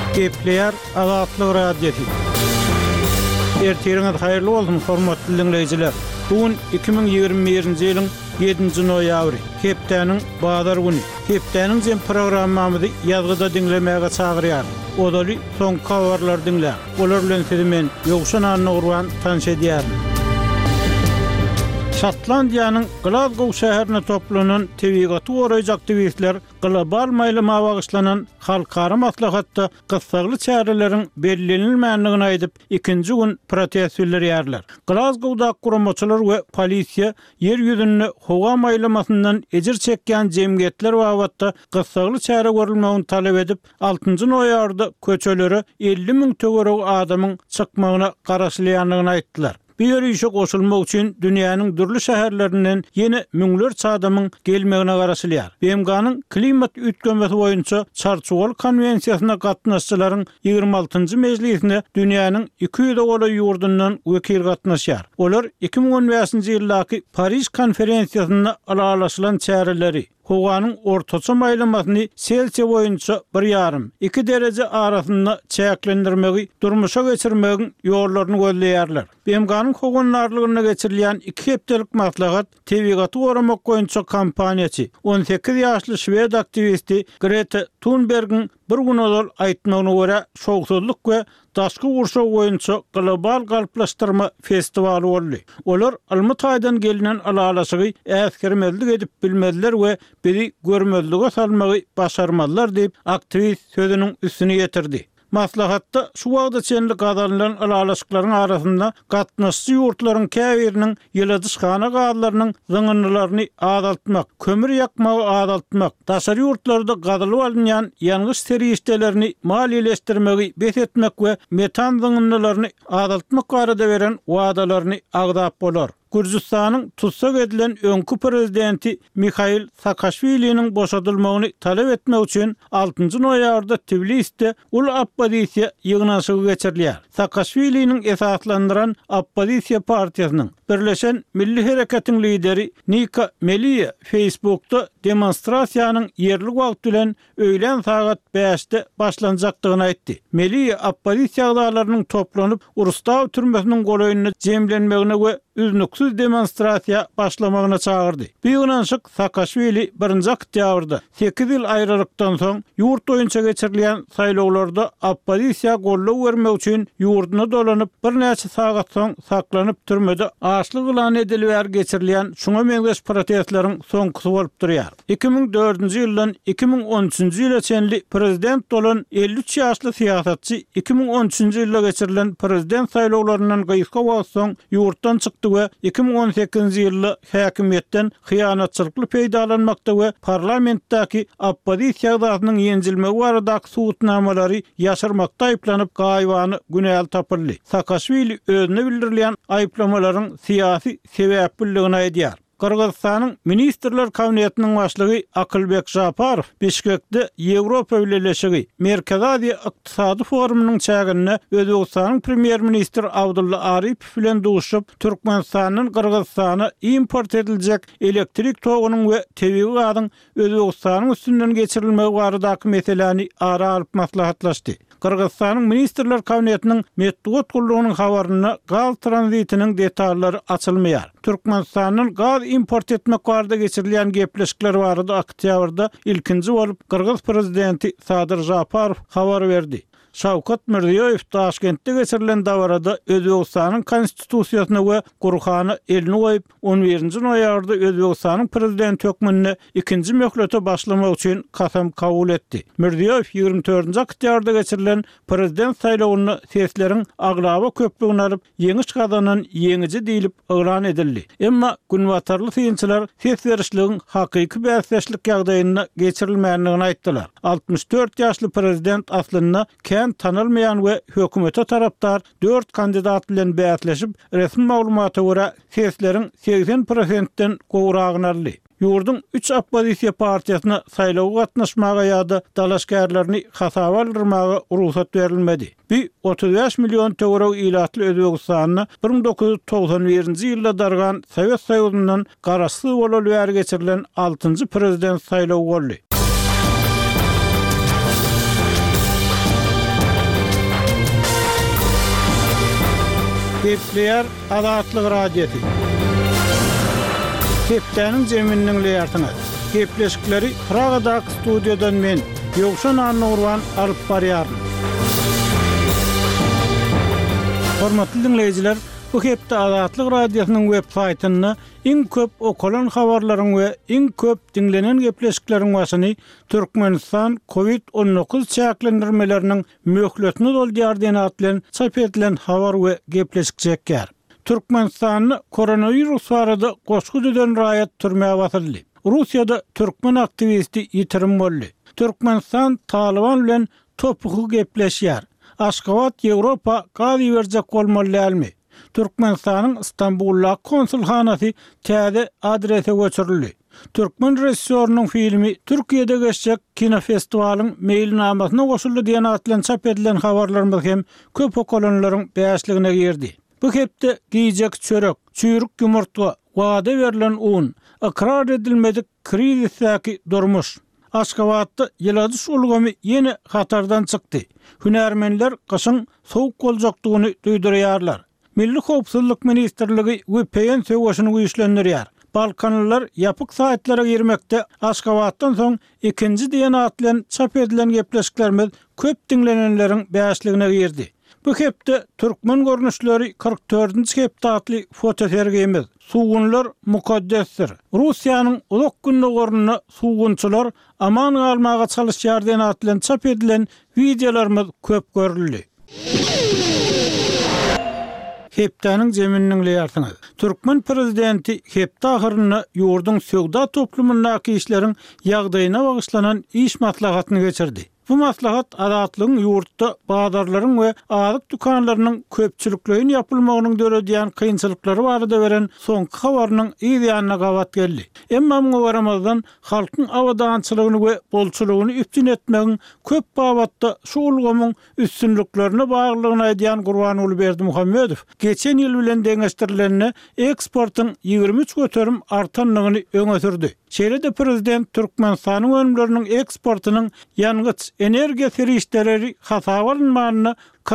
Gepleyer Azatlyk Radiosu. Erteriňiz haýyrly bolsun, hormatly dinleýijiler. Bugün 2021-nji ýylyň 7-nji noýabry, hepdeniň bazar güni. Hepdeniň jem programmamyzy ýazgyda dinlemäge çagyrýar. Odaly soňky habarlar dinlä. Olar bilen sizi men Ýogşan Anurwan tanış edýärim. Şotlandiýanyň Glasgow şäherine toplanan tebigaty goraýjy aktivistler global maýlyma bagyşlanan halkara maslahatda gyssagly çäreleriň bellenilmänligini aýdyp, ikinji gün protestler ýerler. Glasgowda guramaçylar we polisiýa ýer ýüzünde howa maýlymasyndan ejir çekýän jemgyýetler wagtda gyssagly çäre görülmegini talap edip, 6-njy noýarda köçelere 50.000 töwerek adamyň çykmagyna garaşlýanlygyny aýtdylar. Bir işe koşulmak için dünyanın dürlü şäherlerinden yeni müňlerçe adamyň gelmegine garaşylýar. BMG'nın klimat ütgemesi boýunça Çarçuval konvensiýasyna gatnaşçylaryň 26-njy mejlisine dünyanın 200 goly ýurdundan wekil gatnaşýar. Olar 2015-nji ýyldaky Paris konferensiýasyna aralaşylan çäreleri howanyň ortaça maýlymasyny Selsiýa boýunça 1,5-2 derece arasynda çäklendirmegi, durmuşa geçirmegiň ýollaryny gözleýärler. BMG'nın howanlarlygyna geçirilýän 2 hepdelik maslahat tebigaty goramak boýunça kampaniýaçy 18 ýaşly Şwed aktivisti Greta Thunberg'in bir gün ol aýtmagyna görä şowsuzlyk we daşky gurşak boýunça global galplaşdyrma festivaly boldy. Olar almy taýdan gelinen alalaşygy äskermezlik edip bilmediler we biri görmezlige salmagy başarmalylar diýip aktivist sözüniň üstüne ýetirdi. Maslahatda şu wagtda çenli gazanlanan alalaşyklaryň arasynda gatnaşçy ýurtlaryň käbiriniň ýyladyşgana gazlarynyň zyňynlaryny azaltmak, kömür ýakmagy azaltmak, daşary ýurtlarda gazylyp alynýan ýangys terişdelerini maliýeleşdirmegi betetmek we metan zyňynlaryny azaltmak barada beren wagdalaryny agdap bolar. Gürjistanyň tutsak edilen öňkü prezidenti Mikhail Saakashviliň boşadylmagyny talap etmek üçin 6-njy noýabrda Tbiliside ul oppozisiýa ýygnanşygy geçirilýär. Saakashviliň esaslandyran oppozisiýa partiýasynyň Birleşen Milli Hereketiň lideri Nika Meliýa Facebook'ta demonstrasiýanyň yerli wagt bilen öýlen saat 5'de başlanjakdygyny aýtdy. Meliýa oppozisiýa agdalarynyň toplanyp Urusdaw türmesiniň goraýyna jemlenmegine we üznüksiz demonstrasiýa başlamagyna çagyrdy. Bu ýygnanşyk Saakashvili 1-nji oktýabrda 8 ýyl aýrylykdan soň ýurt boýunça geçirilýän saýlawlarda oppozisiýa gollaw bermek üçin ýurduny dolanyp bir näçe sagat soň saklanyp türmede açlyk ilan edilýär geçirilýän şuňa meňzeş protestleriň soňkysy bolup durýar. 2004-nji ýyldan 2013-nji ýyla çenli prezident bolan 53 ýaşly siýasatçy 2013-nji ýylda geçirilen prezident saýlawlaryndan gyýyska wagt soň ýurtdan çykdy we 2018-nji ýylda häkimiýetden hyýanatçylykly peýdalanmakda we parlamentdäki oppozisiýa agdasynyň ýenjilmegi baradaky suwutnamalary ýaşyrmakda aýplanyp gaýwany günäl tapyldy. Saakashvili özüne bildirilýän aýplamalaryň siýasy sebäpligini aýdýar. Kırgızstanyň Ministrler Kabinetiniň başlygy Akylbek Japarow Bişkekde Ýewropa Birleşigi Merkezi Aziýa Ykdysady forumynyň çägine Özbegistanyň premier ministri Abdulla Aripov bilen duşup Türkmenistanyň Kırgızstana import ediljek elektrik togunyň we tebii gazyň Özbegistanyň üstünden geçirilmegi baradaky meseleni ara alyp maslahatlaşdy. Kırgızstanyň Ministrler Kabinetiniň metbuat gullugynyň habaryna gaz tranzitiniň detallary açylmaýar. Türkmenistanyň gaz import etmek barada geçirilýän gepleşikler barada oktýabrda ilkinji bolup Kırgız prezidenti Sadyr Japarow habar berdi. Şawkat Mirziýoýew Taşkentde geçirilen dawarada Özbegistanyň konstitusiýasyna we Gurhany elini goýup 11-nji noýabrda Özbegistanyň prezident hökmüne ikinji möhlete başlamak üçin kasam kabul etdi. Mirziýoýew 24-nji oktýabrda geçirilen prezident saýlawyny sesleriň aglaba köpligini alyp ýeňiş gazanan ýeňiji diýilip elan edildi. Emma günwatarly synçylar ses berişligiň hakyky bäsleşlik ýagdaýyna geçirilmänligini aýtdylar. 64 ýaşly prezident aslynda tanılmayan we hökümete taraptar 4 kandidat bilen bäsleşip resmi maglumaty görä sesleriň 80%den gowragyn aldy. Ýurdun 3 oppozisiýa partiýasyna saýlawga gatnaşmaga ýa-da dalaşgärlerini hasaba aldyrmaga ruhsat berilmedi. Bir 35 milyon töwerek ilatly Özbegistanyny 1991-nji ýylda dargan Sowet Soýuzundan garaşsy bolup ýer geçirilen 6-njy prezident saýlawy boldy. Gepleyer Azatlyk radiosu. Hepdeniň jeminiň leýartyny. Gepleşikleri Pragadak studiodan men Ýogşan Anurwan alyp barýaryn. Hormatly dinleýijiler, bu hepde Azatlyk radiosynyň web saýtyny iň köp okulan habarlaryň we iň köp dinlenen gepleşikleriň başyny Türkmenistan COVID-19 çäklendirmeleriniň möhletini dolýar diýen atlan çap edilen habar we gepleşik çekýär. Türkmenistanyny koronavirus barada goşgy düzen raýat türmäge batyrdy. Russiýada türkmen aktivisti ýitirim boldy. Türkmenistan Taliban bilen topuky gepleşýär. Aşgabat Ýewropa gazy berjek bolmaly. Türkmenistanyň Istanbulda konsulhanasy täze adrese göçürildi. Türkmen rejissörüniň filmi Türkiýede geçecek kinofestivalyň mailnamasyna goşuldy diýen atlan çap edilen habarlarymyz hem köp okulanlaryň beýasligine girdi. Bu hepde giýjek çörek, çüýrük ýumurtga, wada berilen un, ikrar edilmedik krizisdäki durmuş. Aşgabatda ýyladys ulgamy ýene hatardan çykdy. Hünärmenler gyşyň sowuk boljakdygyny duýdurýarlar. Milli Howpsuzlyk Ministrligi VPN söwüşini güýçlendirýär. Balkanlylar ýapyk saýtlary girmekde. Aşgabatdan soň ikinji diýen atlan çap edilen gepleşiklerimiz köp dinlenenleriň beýasligine girdi. Bu hepde türkmen görnüşleri 44-nji hepde atly fotosergimiz. Suwunlar mukaddesdir. Russiýanyň ulak günlügiňi suwunçylar aman almaga çalyşýar diýen atlan çap edilen videolarymyz köp görüldi. Hepdeniň jeminiň leýartyny. Türkmen prezidenti hepde ahyryny ýurdun söwda toplumyndaky işleriň ýagdaýyna bagyşlanan iş maslahatyny geçirdi. Bu maslahat azatlygyň ýurtda bazarlaryň we azyk dükanlarynyň köpçülikliğinin ýapylmagynyň döredýän kynçylyklary barada beren soňky habarynyň ýa-da gawat geldi. Emma bu garamazdan halkyň awadançylygyny we bolçulugyny üstün etmegiň köp babatda şu ulgamyň üstünliklerine baglygyny aýdýan Gurbanoğlu Berdimuhammedow geçen ýyl bilen deňeşdirilenine eksportyň 23 göterim artanlygyny öňe sürdi. Şeýle-de prezident Türkmenistanyň önümleriniň eksportynyň ýangyç energiýa serişleri hasaba alınmagyny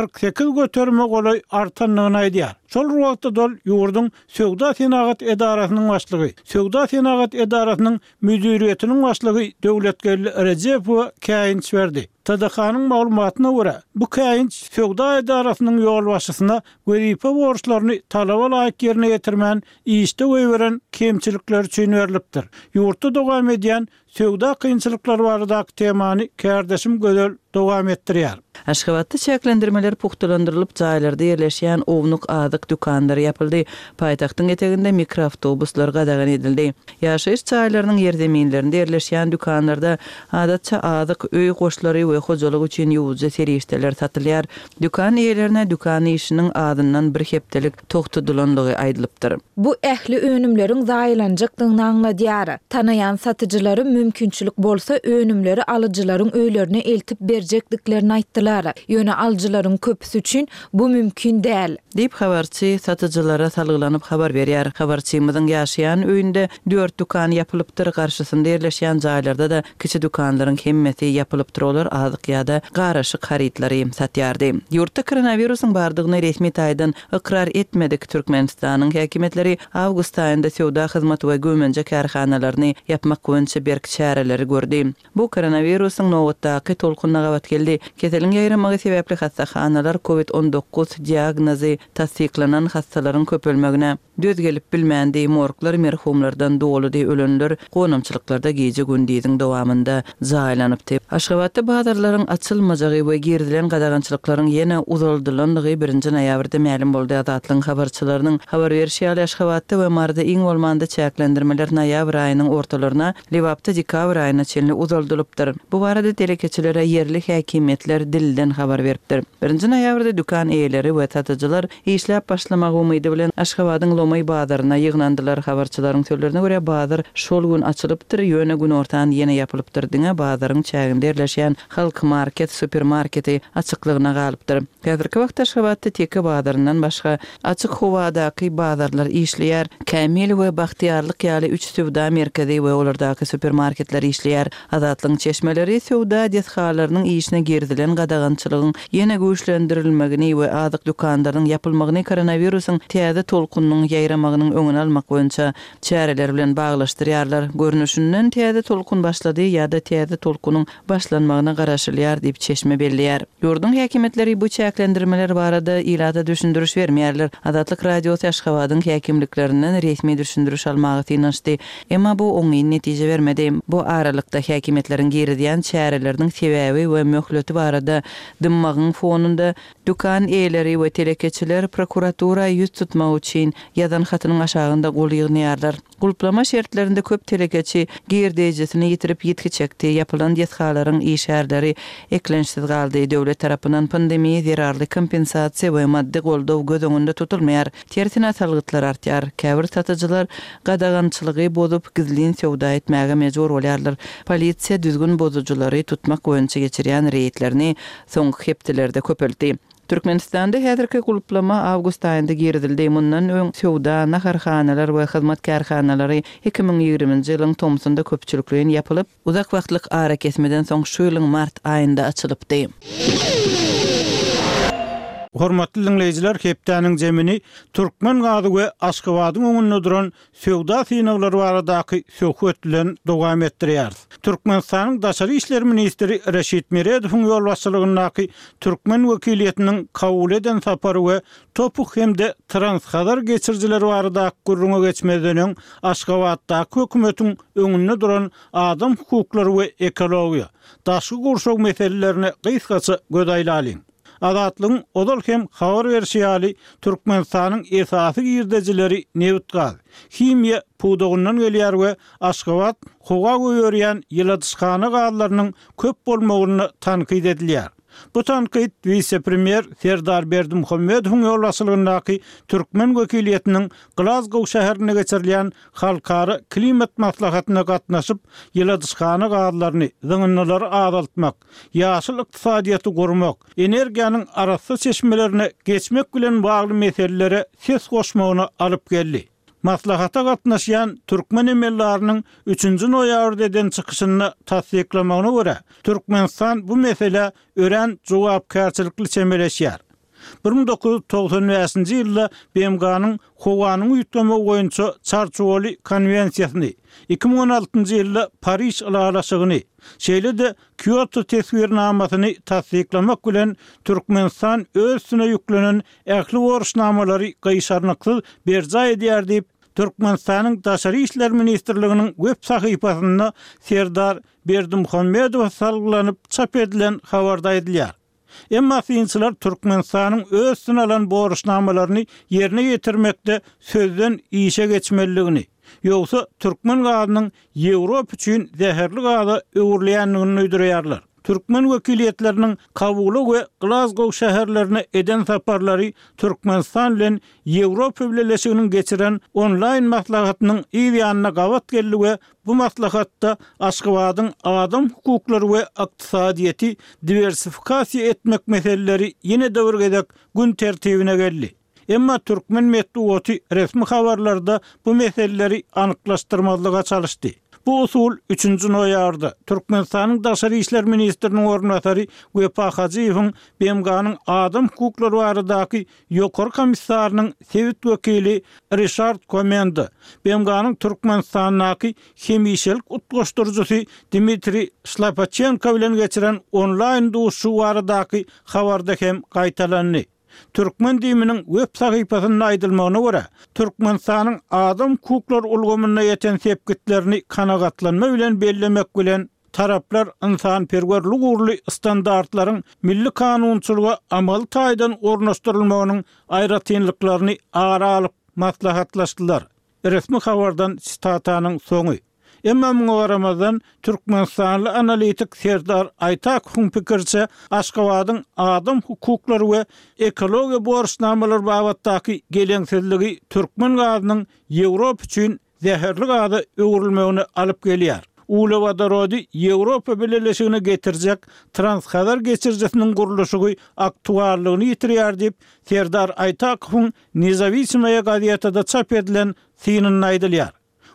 48 göterme golay artanlygyny aýdýar. Şol wagtda dol ýurdun Söwda Senagat Edarasynyň başlygy, Söwda Senagat Edarasynyň müdiriýetiniň başlygy Döwletgerli Rejepow käýinç berdi. TDH-nyň maglumatyna görä, bu käýinç Söwda Edarasynyň ýol başçysyna wezipe borçlaryny talaba laýyk ýerine ýetirmän işde göýberen kemçilikler üçin berilipdir. Ýurtda dowam edýän söwda kynçylyklary baradaky temany kärdeşim gözel dowam etdirýär. Aşgabatda çäklendirmeler puhtalandyrılıp jaýlarda ýerleşýän ownyk azyk dükandary ýapyldy. Paýtagtyň eteginde mikroawtobuslar gadagan edildi. Ýaşaýyş jaýlarynyň ýerdeminlerinde ýerleşýän dükanlarda adatça azyk öý goşlary we hojalyk üçin ýuwjy serişdeler satylýar. Dükan eýlerine dükan işiniň adyndan bir hepdelik togtudylandygy aýdylypdyr. Bu ähli önümleriň zaýlanjakdygyny anladýar. Tanaýan satyjylary mümkinçilik bolsa önümleri alyjylaryň öýlerine eltip berjekdiklerini aýtdylar. Ýöne alyjylaryň köpüsi üçin bu mümkin däl. Diýip habarçy satyjylara salgylanyp habar berýär. Habarçymyzyň ýaşaýan öýünde 4 dükan ýapylypdyr. Garşysynda ýerleşýän jaýlarda da kiçi dükanlaryň hemmeti ýapylypdyr. Olar azyk ýa-da garaşyk harytlary satýardy. Ýurtda koronawirusyň bardygyny resmi taýdan ikrar etmedik. Türkmenistanyň häkimetleri awgust aýynda söwda hyzmaty we gömenje karhanalaryny ýapmak goýunça berk çäreleri gördi. Bu koronawirusyň nowatdaky tolkunna gawat geldi. Keseliň ýaýramagy sebäpli hastaxanalar COVID-19 diagnozy tasdiklanan hastalaryň köpelmegine döz gelip bilmändi. Morglar merhumlardan doludy, ölenler gonamçylyklarda gece gündüziň dowamında zaýlanypdy. Aşgabatda bazarlaryň açylmajagy we girdilen gadagançylyklaryň ýene uzaldylandygy 1-nji noýabrda ma'lum boldy. Azatlyň habarçylarynyň habar berýäri Aşgabatda we marda iň bolmanda çäklendirmeler noýabr aýynyň ortalaryna, Liwapda dekabr aýyna çenli uzaldylypdyr. Bu barada delekeçilere yerli häkimetler dilden habar beripdir. 1-nji noýabrda dükan eýleri we satyjylar işläp başlamak umydy bilen Aşgabatyň Lomay bazaryna ýygnandylar. Habarçylaryň sözlerine görä bazar şol gün açylypdyr, ýöne gün ortadan ýene ýapylypdyr. Diňe bazaryň çäginde ýerleşýän halk market, supermarketi açyklygyna galypdyr. Häzirki wagtda Aşgabatda teki bazaryndan başga açyk howadaky bazarlar işleýär. Kämil we Bahtiýarlyk ýaly 3 söwda merkezi we olardaky supermarketler işleýär. Azatlyň çeşmeleri söwda dethalarynyň işine girdilen gadagançylygyň ýene güýçlendirilmegini we azyk dükanlarynyň ýapylmagyny koronawirusyň täze tolkunynyň ýaýramagynyň öňüne almak boýunça çäreler bilen baglaşdyrýarlar. Görnüşinden täze tolkun başlady ýa-da täze tolkunyň başlanmagyna garaşylýar diýip çeşme belliýär. Ýurdun häkimetleri bu çäklendirmeler barada ilada düşündürüş bermeýärler. Adatlyk radio Taşgabatyň häkimliklerinden resmi düşündürüş almagy tynançdy. Emma bu oňy netije bermedi. Bu aralykda häkimetleriň girdiýän çäreleriniň sebäbi we möhleti barada dymmagyň fonunda dukan eýleri we telekeçiler prokuratura ýüz tutmak üçin ýadan hatynyň aşagynda gol ýygnaýarlar. Gulplama şertlerinde köp telekeçi girdejisini ýitirip ýetkiçekdi. Ýapylan ýetgalaryň işärleri eklenşsiz galdy. Döwlet tarapyndan pandemiýa zerarly kompensasiýa we maddi goldaw göz öňünde tutulmaýar. Tersine salgytlar artýar. Käbir satyjylar gadagançylygy bozup gizlin sowda etmäge mejbur bolýarlar. Polisiýa düzgün bozuculary tutmak boýunça geçirýän reýtlerini soňky hepdelerde köpeldi. Türkmenistanda häzirki gulplama awgust aýynda girdildi. Mundan öň sowda, naharhanalar we hyzmatkarhanalary 2020-nji ýylyň tomsunda köpçüliklen ýapylyp, uzak wagtlyk ara kesmeden soň şu ýylyň mart aýynda açylypdy. Hormatly dinleyijiler, hepdäniň jemini Türkmen gady we Aşgabatyň öňünde duran sowda synaglary baradaky söhbetlen dowam etdirýär. Türkmenistanyň daşary işler ministri Reşit Meredowyň ýol başçylygyndaky Türkmen wekiliýetiniň kabul eden sapary we topuk hemde transhabar geçirjileri baradaky gurrunga geçmeden öň Aşgabatdaky hökümetiň öňünde duran adam hukuklary we ekologiýa, daşky gurşak meselelerini gysgaça gödaýlalyň. Adatlyň odal hem habar berýäli Türkmenistanyň esasy girdejileri Newt Gaz, Himiýa pudugundan gelýär we Aşgabat howa goýarýan ýyladyşkana gallarynyň köp bolmagyny tankyd edilýär. Bu tankyd vice-premier Serdar Berdimuhammedowyň ýolbaşçylygyndaky Türkmen wekiliýetiniň Glasgow şäherine geçirilýän halkara klimat maslahatyna gatnaşyp ýyladyşkana gallaryny zyňynlary azaltmak, ýaşyl ykdysadyýaty gurmak, energiýanyň arasy çeşmelerini geçmek bilen bagly meselelere ses goşmagyna alyp geldi. Maslahata gatnaşýan Türkmen emellarynyň 3-nji noýabrda eden çykyşyny tasdiklamagyna görä, Türkmenistan bu mesele ören jogapkärçilikli çemeleşýär. 1995-nji ýylda BMG-nyň howanyň ýutgamy boýunça çarçowaly konwensiýasyny, 2016-njy ýylda Paris ýylalaşygyny, şeýle-de Kyoto tesbirnamasyny tasdiklamak bilen Türkmenistan öz üstüne ýüklenen ähli borçnamalary gaýşarnyksyz berja edýär diýip Türkmenistanyň daşary işler ministrliginiň web sahypasynda Serdar Berdimuhammedow salgylanyp çap edilen habarda edilýär. Emma fiýinçiler Türkmenistanyň öz üstüne alan borçnamalaryny ýerine ýetirmekde sözden işe geçmeligini, ýogsa Türkmen gadynyň Ýewrop üçin zäherli gady öwürleýänligini öýdürýärler. Türkmen wekiliýetleriniň kabuly we Glasgow şäherlerine eden saparlary Türkmenistan bilen Ýewropa Birleşiginiň geçiren online maslahatynyň ýa-da gawat geldi we bu maslahatda Aşgabatyň adam hukuklary we ykdysadyýaty diversifikasiýa etmek meseleleri ýene döwürgedek gün tertibine geldi. Emma Türkmen medeniýeti resmi habarlarda bu meseleleri anyklaşdyrmazlyga çalışdy. Bu usul 3-nji noýabrda Türkmenistanyň daşary işler ministriniň ornatary Wepa Hajiýewiň BMG-nyň adam hukuklary baradaky ýokary komissarynyň sewit wekili Richard Komenda, BMG-nyň Türkmenistanyň hemişelik utgaşdyrjysy Dmitri Slapachenko bilen geçiren online duşu baradaky habarda hem gaýtalandy. Türkmen diýiminiň web sahypasynda aýdylmagyna görä, Türkmenistanyň adam hukuklary ulgamyna ýeten sepgitlerini kanagatlanma bilen bellemek bilen taraplar insanperwerlik uğurly standartlaryň milli kanunçylyga amal taýdan ornaşdyrylmagynyň aýratynlyklaryny ara alyp maslahatlaşdylar. Resmi habardan sitataның soňy. Emma muňa garamadan Türkmenistanly analitik Serdar Aytakowyň pikirçe Aşgabatyň adam hukuklary we ekologiýa borçnamalary babatdaky geleňsizligi Türkmen gadynyň Ýewrop üçin zäherli gady öwrülmegine alyp gelýär. Ulewadarody Ýewropa Birleşigine getirjek transhabar geçirjesiniň gurulşy aktuallygyny ýitirýär diýip Serdar Aytakowyň Nezawismaya gaziýetinde çap edilen synyny aýdylýar.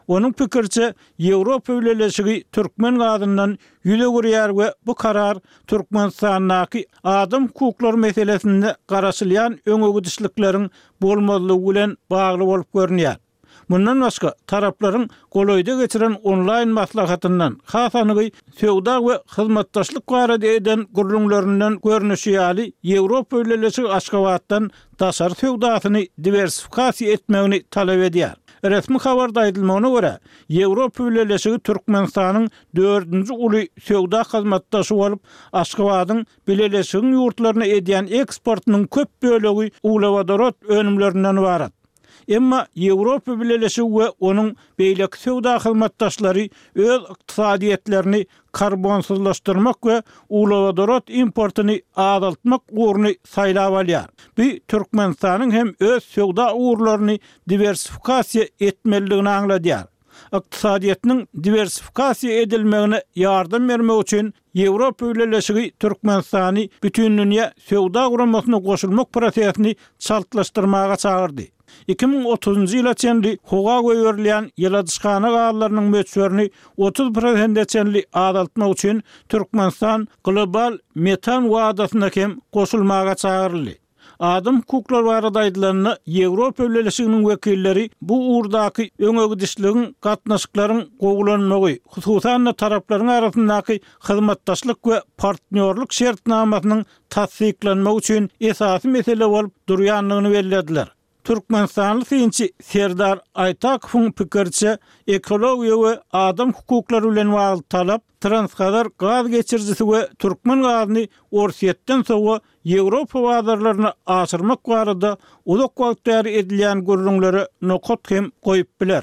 Onun pikirçe Ýewropa ülelesigi türkmen gadyndan ýüze gürýär we bu karar Türkmenistanyň adam hukukları meselesinde garaşylýan öňegidişlikleriň bolmalygy bilen bagly bolup görünýär. Bundan başga taraplaryň golaýda geçiren online maslahatyndan hasanygy sowda we hyzmatdaşlyk barada eden gurulmalaryndan görnüşi ýaly Ýewropa ülelesi Aşgabatdan daşary sowdasyny diversifikasiýa etmegini talap edýär. Resmi habarda aýdylmagyna görä, Ýewropa ülelesi Türkmenistanyň 4-nji uly sowda hyzmatdaşy bolup, Aşgabatyň bilelesiň ýurtlaryna edýän eksportynyň köp bölegi uglawadorot önümlerinden ibaret. Emma Ýewropa bilelesi we onuň beýleki sowda hyzmatdaşlary öz ykdysadyetlerini karbonsuzlaşdyrmak we uglawadorot importyny azaltmak uğruny saýlap alýar. Bu Türkmenistanyň hem öz sowda uğurlaryny diversifikasiýa etmeligini aňladýar. Ykdysadyetiniň diversifikasiýa edilmegine ýardam bermek üçin Ýewropa ülelesi Türkmenistany bütün dünýä sowda guramasyna goşulmak prosesini çaltlaşdyrmaga çağırdy. 2030-njy ýyla çenli hoga goýberlen ýyladyşgana galarynyň möçberini 30% çenli azaltmak üçin Türkmenistan global metan wadasyna hem goşulmaga çağıryldy. Adam hukukları barada aýdylanyny Ýewropa ülelesiniň wekilleri bu uğurdaky öňegidişligiň gatnaşyklaryň gowulanmagy, hususan taraplaryň arasyndaky hyzmatdaşlyk we partnerlik şertnamasynyň tasdiklanmagy üçin esasy mesele bolup durýanlygyny bellädiler. Türkmenistanly synçy Serdar Aytakowyň pikirçe ekologiýa we adam hukukları bilen bagly talap Transkadar gaz geçirjisi we türkmen gazyny Orsiýetden soňra Ýewropa bazarlaryna aşyrmak barada uzak wagtlar edilýän gurulmalara nokat hem goýup biler.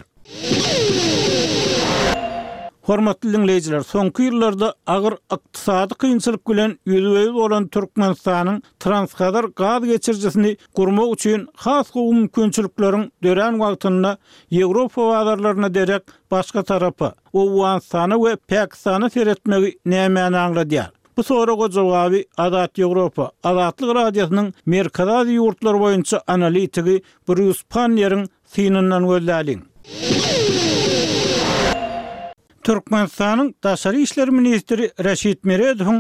Hormatly dinleyijiler, soňky ýyllarda agyr ykdysady kynçylyk bilen ýüzüňiz bolan Türkmenistanyň Transkadar gaz geçirjisini gurmak üçin has mümkinçilikleriň dören wagtynda Ýewropa bazarlaryna derek başga tarapy, Owganistany we Pakistany seretmegi nämäni aňladýar. Bu soraga jogaby Adat Ýewropa, Adatlyk radiosynyň Merkezi ýurtlar boýunça analitigi Bruce Panner'in synyndan gözläliň. Türkmenistanyň Daşary işler ministri Reşit Meredowyň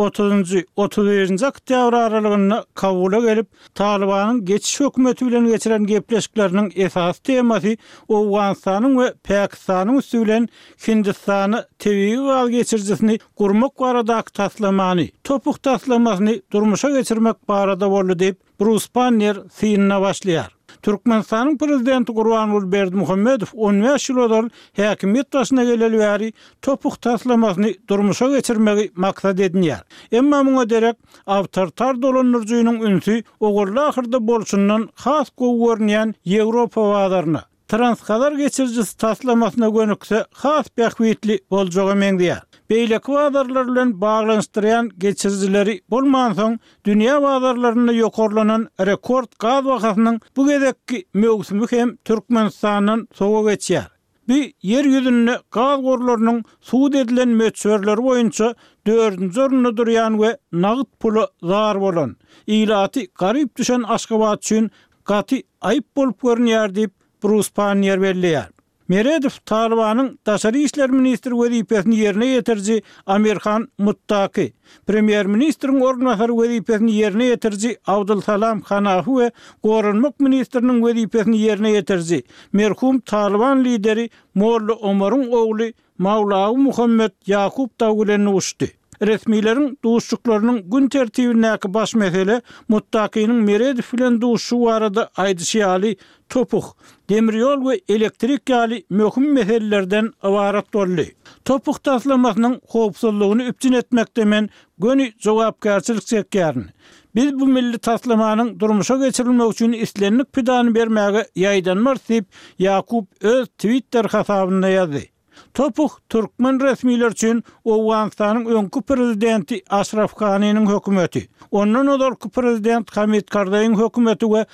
30-31-nji oktyabr aralygyna Kabula gelip Talibanyň geçiş hökümeti bilen geçiren gepleşikleriniň esas temasy Owganistanyň we Pakistanyň üstü bilen Hindistany tebii gaz geçirjisini gurmak baradaky taslamany, topuk taslamasyny durmuşa geçirmek barada boldy diýip Bruce Panner synyna başlaýar. Türkmenistanyň prezidenti Gurbanuly Berdimuhammedow 15 ýyl häkimet başyna geleli bäri topuk taslamasyny durmuşa geçirmegi maksat edinýär. Emma muňa derek awtoritar dolanyrjynyň ünsü ogurly ahyrda bolşundan has görnýän Ýewropa bazarına Transkadar geçirjisi taslamasyna gönükse has bähwitli boljagy meňdýär. Beýleki bazarlar bilen baglanşdyrýan geçirjileri bolman soň dünýä bazarlaryna ýokarlanan rekord gaz bahasynyň bu gezekki mögsümi hem Türkmenistanyň soňa geçýär. Bu yer ýüzünde gaz gorlarynyň suud edilen möçberleri boýunça 4-nji orunda durýan we nagyt pulu zar bolan, ýylaty garyp düşen Aşgabat üçin gaty aýyp bolup görünýär diýip Bruce Panner belläýär. Meredow Talibanyň Daşary işler ministri wezipesini ýerine ýetirji Amirhan Muttaqi, premier ministriň ornatary wezipesini ýerine ýetirji Abdulsalam Hanafi we Gorunmak ministriniň wezipesini ýerine ýetirji merhum Taliban lideri Molla Omaryň ogly Mawlawy Muhammed Yakup Dawgulenni uçdy. Resmilerin duşçuklarynyň gün tertibindäki baş mesele Muttaqinyň Meredow bilen duşşu barada aýdyşy ýaly topuk, demiryol we elektrik ýaly möhüm meselelerden ibaret boldy. Topuk taslamasynyň howpsuzlygyny üpçün etmekde men göni jogapkärçilik çekýärni. Biz bu milli taslamanyň durmuşa geçirilmek üçin islenlik pidany bermäge ýaýdanmar diýip Yakup öz Twitter hasabynda ýazdy. Topuk Türkmen resmiler üçin Owganistanyň öňkü prezidenti Ashraf Ghaninyň hökümeti, ondan öňki prezident Hamid Karzaýyň hökümeti we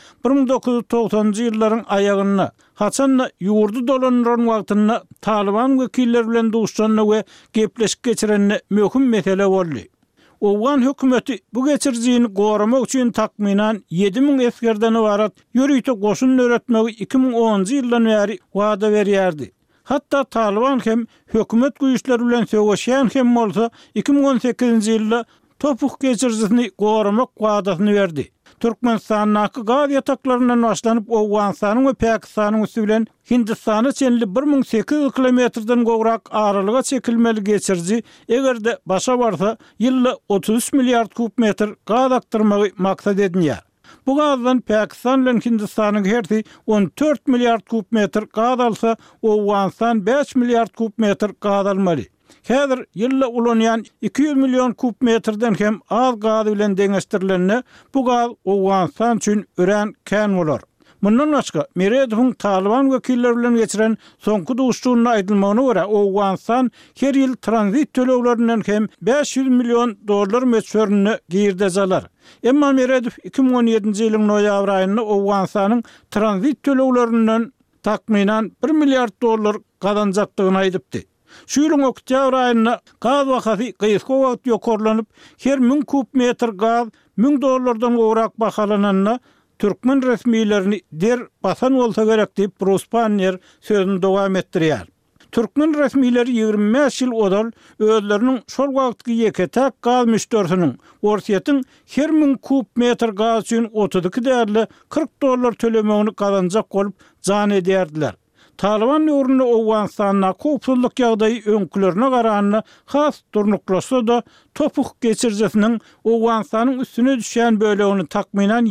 1990-njy ýyllaryň aýagyna haçan ýurdu dolanýan wagtynda Taliban wekilleri bilen duşşanyny we gepleşik geçirenini möhüm mesele boldy. Owgan hökümeti bu geçirjini goramak üçin takminan 7000 eskerden ibaret ýörüýte goşun öwretmegi 2010-njy ýyldan bäri wada berýärdi. Hatta Taliban hem hökümet güýçleri bilen söwüşýän hem bolsa 2018-nji ýylda topuk geçirjisini goramak wadatyny berdi. Türkmenistanyň gaz ýataklaryndan başlanyp Awganistanyň we Pakistanyň üstü bilen Hindistany çenli 1800 kilometrden gowrak aralyga çekilmeli geçirji egerde başa barsa ýylda 33 milliard kubmetr gaz aktyrmagy maksat edilýär. Bu gazdan Pakistan bilen Hindistanyň herti 14 milliard kubmetr gaz alsa, Awganistan 5 milliard kubmetr gaz almaly. Häzir ýylda ulanýan 200 milyon kubmetrden hem az gaz bilen deňeşdirilenne bu gaz Awganistan üçin ören kän bolar. Mundan başga Meredowyň Taliban wekilleri bilen geçiren soňky duşuşyny aýdylmagyna görä Awganistan her ýyl tranzit töleglerinden hem $500 milyon meçhörüni girdejalar. Emma Meredow 2017-nji ýylyň noýabr aýynda Awganistanyň tranzit töleglerinden takminan $1 milliard gazanjakdygyny aýdypdy. Şu ýylyň oktyabr aýynda gaz bahasy gysga wagt ýokarlanyp, her 1000 kubmetr gaz $1000 gowrak bahalananna Türkmen resmiýetlerini der basan bolsa gerek diýip Ruspanyer sözüni dowam etdirýär. Türkmen resmiýetleri 25 ýyl odal özleriniň şol wagtky ýeketäk gaz müşterisiň orsiýetin her 1000 kubmetr gaz üçin $32 $40 tölemegini kazanjak bolup jan edýärdiler. Taliban ýurny Awganistanyň köpçülik ýagdaýy öňkülerine garanyna has durnuklaşsa da topuk geçirjesiniň Awganistanyň üstüne düşýän bölegini takminan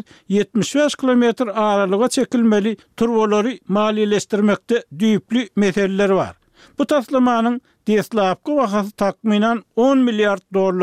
775 kilometr aralyga çekilmeli turbolary maliýeleşdirmekde düýpli meseleler bar. Bu taslamanyň deslapky bahasy takminan $10 milliard.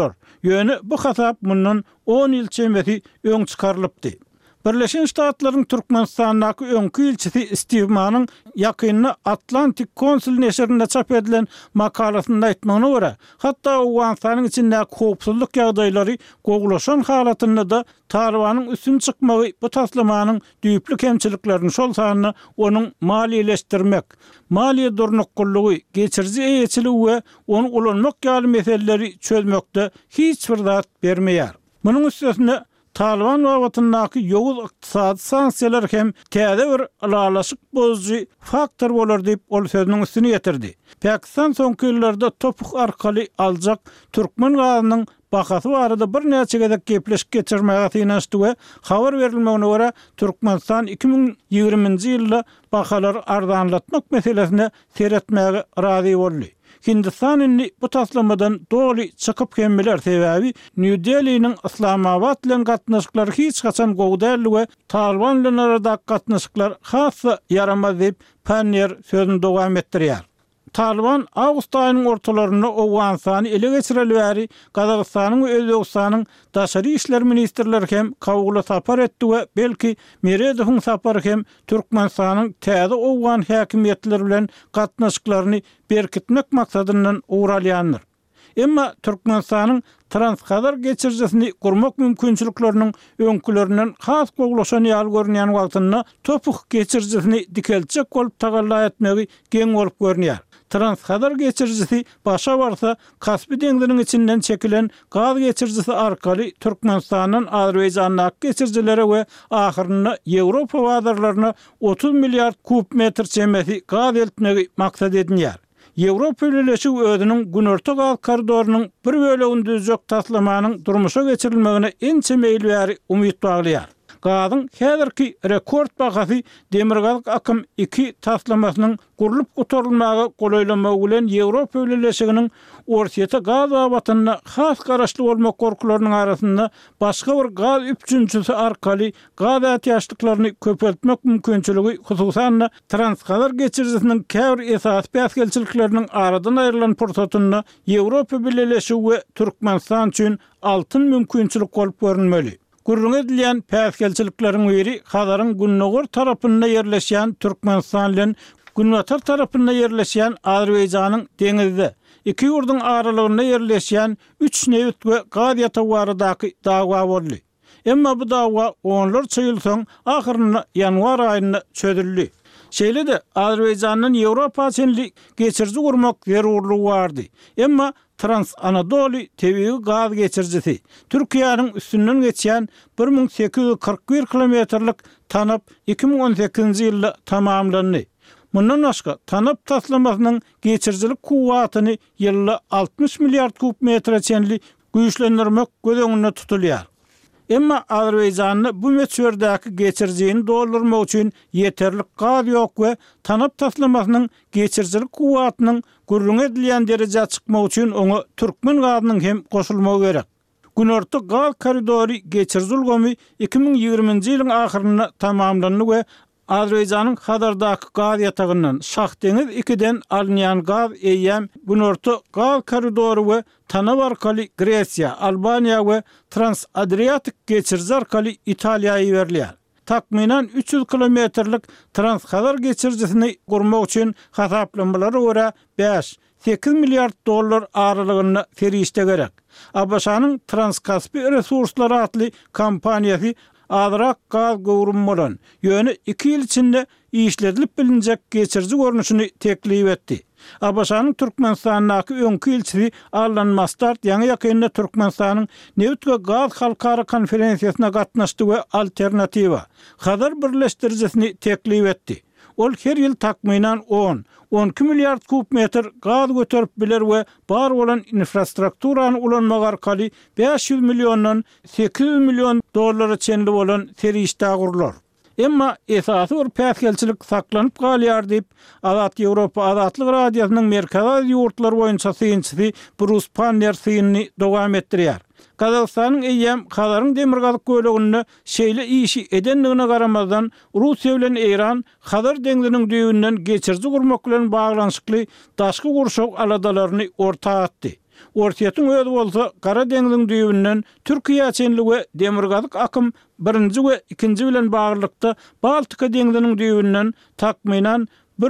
Ýöne bu hasap mundan 10 ýyl çemeti öň çykarylypdy. Birleşen Ştatlaryň Türkmenistanyň öňkü ilçisi Steve Mann'ın ýakyny Atlantik Konsul neşrinde çap edilen makalasynda aýtmagyna görä, hatda Awganistanyň içinde köpçülik ýagdaýlary gowlaşan halatynda da Talibanyň üstün çykmagy bu taslamanyň düýpli kemçiliklerini şol sanyny onuň maliýeleşdirmek, maliýe durnuklugy, geçirji eýetçiligi we onu ulanmak ýaly meseleleri çözmekde hiç bir zat bermeýär. Munyň üstüne Taliban wagtyndaky ýowuz ykdysady sanksiýalar hem täze bir alalaşyk bozucu faktor bolar diýip ol sözüniň üstüne ýetirdi. Pakistan soňky ýyllarda topuk arkaly aljak türkmen gazynyň bahasy barada bir näçe gezek gepleşip geçirmäge tynaşdy we habar berilmegine görä Türkmenistan 2020-nji ýylda bahalar arzanlatmak meselesine seretmäge razy boldy. Hindistanyň bu taslamadan doly çykyp gelmeler sebäbi New Delhi'nin Islamabad bilen gatnaşyklary hiç gaçan gowdally we Taliban bilen arada gatnaşyklar hassa yaramaz diýip Panyer sözüni dowam etdirýär. Taliban awgust aýynyň ortalarynda Awganistany ele geçireli bäri Gazagystanyň we Özbegistanyň daşary işler ministrleri hem kawgula sapar etdi we belki Meredowyň sapary hem Türkmenistanyň täze Awgan häkimetleri bilen gatnaşyklaryny berkitmek maksadyndan uğralýandyr. Emma Türkmenistanyň transkazar geçirjesini gurmak mümkinçilikleriniň öňkülerinden has gowlaşan ýaly görnýän wagtynda topuk geçirjesini dikelçek bolup tagalla etmegi geň bolup görnýär. Transkazar geçirjisi başa barsa Kaspy deňziniň içinden çekilen gaz geçirjisi arkaly Türkmenistanyň Azerbaýjanyň geçirjileri we ahyrynda Ýewropa bazarlaryna 30 milliard kubmetr çemeti gaz eltmegi maksat edilýär. Ýewropa ýöneşigi özüniň günorta gaz koridorunyň bir bölegini düzjek taslamanyň durmuşa geçirilmegine ençe meýil bäri umyt baglaýar. Gazyň häzirki rekord bahasy demir gaz akym 2 taslamasynyň gurulup oturulmagy golaýlamagy bilen Ýewropa ýöneşiginiň orsiýete gaz awatyna has garaşly bolmak gorkularynyň arasynda başga bir gaz üçünçüsi arkaly gaz ätýaşlyklaryny köpeltmek mümkinçiligi hususan transkazar geçirjesiniň käbir esas päsgelçilikleriniň aradan aýrylan pursatyna Ýewropa Birleşigi we Türkmenistan üçin altyn mümkinçilik bolup görünmeli. Gurrun edilýän päsgelçilikleriň biri Hazaryň Günnogor tarapynda ýerleşýän Türkmenistan bilen Günwatar tarapynda ýerleşýän Azerbaýjanyň deňizde iki ýurduň aralygynda ýerleşýän 3 newit we gaz ýatawardaky dawa boldy. Emma bu dawa onlarça ýyl soň ahyrynda ýanwar aýynda çözüldi. Şeýle de Azerbaýjanyň Ýewropa çenli geçirji gurmak zerurlugy bardy. Emma Trans-Anadolu tebiği gaz geçirjisi Türkiýanyň üstünden geçýän 1841 kilometrlik tanap 2018-nji ýylda tamamlandy. Mundan başga tanap taslamasynyň geçirjilik kuwatyny ýylda 60 milliard kubmetre çenli güýçlendirmek göz tutulýar. Emma Azerbaýjanyň bu meçhurdäki geçirjiğini doldurmak üçin yeterlik gaz ýok we tanap taslamasynyň geçirjilik kuwatynyň gurrun edilýän derejä çykmak üçin oňa türkmen gazynyň hem goşulmagy gerek. Günorta gaz koridory geçirzilgemi 2020-nji ýylyň ahyryna tamamlandy we Azerbaýjanyň Hadardaky gaz ýatagyndan Şahdeňiz 2-den alınýan gaz eýýäm Günorta gaz koridory we Tanap arkaly Gresiýa, Albaniýa we Transadriatik geçirji arkaly Italiýaýa berilýär. Takminan 300 kilometrlik Transhadar geçirjisini gurmak üçin hasaplamalara görä 5-8 milliard dollar aralygyny ferişde gerek. Abaşanyň Transkaspi Resurslary adly kompaniýasy Adrak gaz gowrunmadan ýöne 2 ýyl içinde işledilip bilinjek geçirji görnüşini teklip etdi. Abaşanyň Türkmenistanyňky öňkü elçisi Allan Mastart ýa-ni ýakynda Türkmenistanyň Neft we gaz halkara konferensiýasyna gatnaşdy we alternativa Hadar birleşdirjisini teklip etdi. Ol her ýyl takminan 10-12 milliard kubmetr gaz göterip biler we bar bolan infrastrukturany ulanmak arkaly 500 milliondan 800 million dollara çenli bolan ferişde gurulur. Emma esasy bir päsgelçilik saklanyp galýar diýip Azat Ýewropa Azatlyk radiosynyň merkezi ýurtlar boýunça synçysy Bruce Panner synyny dowam etdirýär. Kazakstanyň eýýäm Hadaryň demirgazyk göleginde şeýle işi edenligine garamazdan Russiýa bilen Iran Hadar deňiziniň düýbünden geçirji gurmak bilen baglanyşykly daşky gurşak aladalaryny ortaga atdy. Ortiýatyň özi bolsa Gara deňiziniň düýbünden Türkiýe çenli we demirgazyk akym 1-nji we 2-nji bilen baglykda Baltika deňiziniň düýbünden takminan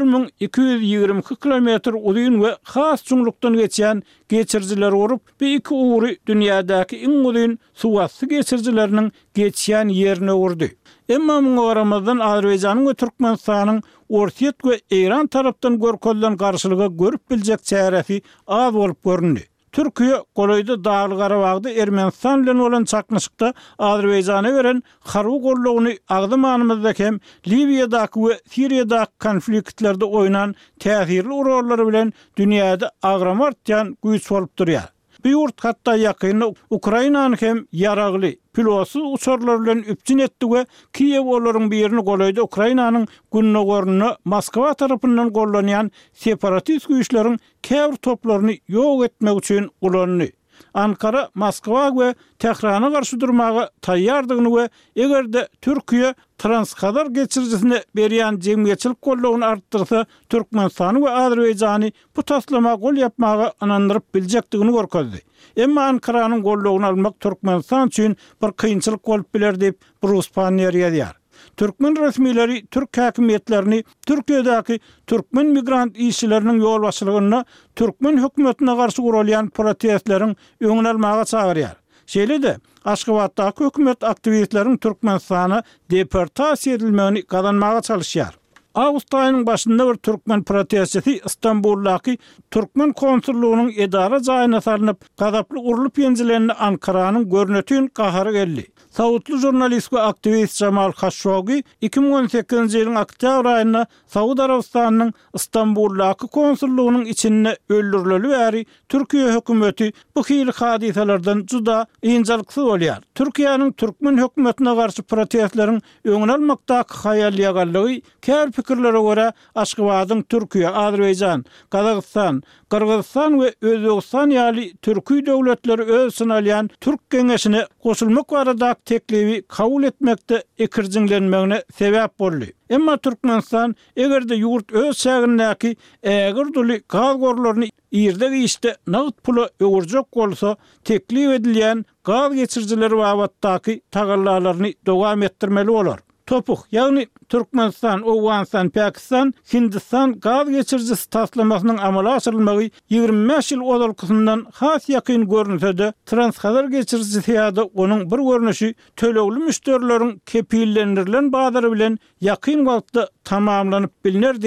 1222 kilometr uzun we has çuňlukdan geçýän geçirjiler urup, bu iki uğry dünýädäki iň uzun suwasy geçirjileriniň geçýän ýerine urdy. Emma muňa garamazdan Azerbaýjanyň we Türkmenistanyň Ortiýat we Iran tarapdan görkezlen garşylygy görüp biljek çäresi az bolup göründi. Türkiýe Goloýda Dağly Garabagda Ermenistan bilen bolan çaknyşykda Azerbaýjana beren harby gollugyny agdymanyňyzda hem Libiýadaky we Siriýadaky konfliktlerde oynan täsirli rollary bilen dünýäde agramartýan güýç bolup durýar. Bu ýurt hatda ýakynda Ukrainanyň hem ýaragly pilotsuz uçurlar bilen üpçün etdi we Kiýew olaryň birini Goloýda Ukrainanyň günnägörüni Moskwa tarapyndan gollanýan separatist güýçleriň käbir toplaryny ýok etmek üçin ulandy. Ankara, Moskwa we Tehrana garşy durmagy taýýardygyny we egerde Türkiýe Transhadar geçirjisine berýän jemgyýetçilik gollagyny artdyrsa, Türkmenistany we Azerbaýjany bu taslama gol ýapmagy anandyryp biljekdigini görkezdi. Emma Ankaranyň gollagyny almak Türkmenistan üçin bir kynçylyk bolup biler diýip Bruce Panner ýazýar. Türkmen resmileri Türk häkimetlerini Türkiýedäki türkmen migrant işçileriniň ýol başçylygyna türkmen hökümetine garşy gurulýan protestleriň öňüne almaga çagyrýar. Şeýle-de Aşgabatdaky hökümet aktivistleriň Türkmenistana deportasiýa edilmegini gazanmaga çalışýar. Awgust aýynyň başynda bir türkmen protestçisi İstanbuldaky türkmen konsullugynyň edara jaýyna salynyp gazaply urulyp ýenjilerini Ankaranyň görnetýän gahary geldi. Saudly jurnalist we aktivist Jamal Khashoggi 2018-nji ýylyň oktyabr aýynda Saudi Arabistanyň İstanbuldaky konsullugynyň içinde öldürileli bäri Türkiýe hökümeti bu hili hadiselerden juda ýynjylyksyz bolýar. Türkiýanyň türkmen hökümetine garşy protestleriň öňüne almakdaky haýalýaganlygy käbir pikirlere görä Aşgabatyň Türkiýe, Azerbaýjan, Kazakystan, Kyrgyzstan we Özbegistan ýaly türkü döwletleri öz synalýan Türk Geňeşine goşulmak barada teklibi kabul etmekde ekirjiňlenmegine sebäp boldy. Emma Türkmenistan egerde ýurt öz şäherindäki ägirduli gaz gorlaryny ýerde işte nagt pula öwürjek bolsa, teklip edilýän gaz geçirjileri babatdaky tagallalaryny dowam etdirmeli bolar. Topuk, ýagny Türkmenistan, Owganistan, Pakistan, Hindistan gaz geçirjisi taslamasynyň amala asyrylmagy 25 ýyl odalkysyndan has ýakyn görünse-de, Transhadar geçirjisi ýa-da onuň bir görnüşi tölegli müşterileriň kepillendirilen bazary bilen ýakyn wagtda tamamlanyp biliner diýip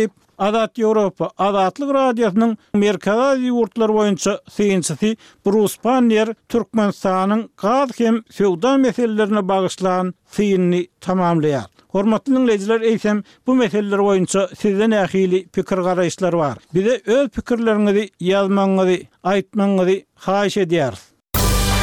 Azat Ýewropa Azatlyk radiosynyň Merkez Aziýa ýurtlary boýunça synçysy Bruce Pannier Türkmenistanyň gaz hem sowda meselelerini bagyşlanan synyny tamamlaýar. Hormatly dinleyijiler, eýsem bu meseleler boýunça sizden ähili pikir garaýşlar bar. Bize öz pikirleriňizi ýazmaňyzy, aýtmaňyzy haýyş edýäris.